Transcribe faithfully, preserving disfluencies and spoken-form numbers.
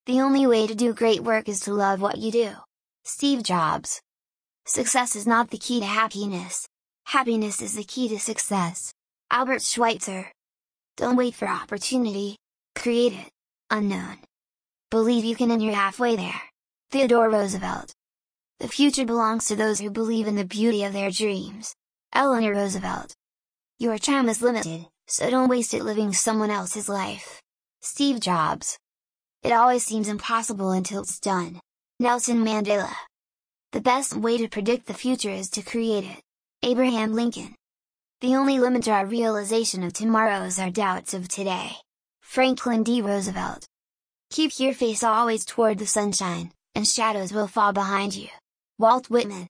The only way to do great work is to love what you do. Steve Jobs. Success is not the key to happiness. Happiness is the key to success. Albert Schweitzer. Don't wait for opportunity, create it. Unknown. Believe you can and you're halfway there. Theodore Roosevelt. The future belongs to those who believe in the beauty of their dreams. Eleanor Roosevelt. Your time is limited, so don't waste it living someone else's life. Steve Jobs. It always seems impossible until it's done. Nelson Mandela. The best way to predict the future is to create it. Abraham Lincoln. The only limit to our realization of tomorrow is our doubts of today. Franklin D. Roosevelt. Keep your face always toward the sunshine, and shadows will fall behind you. Walt Whitman.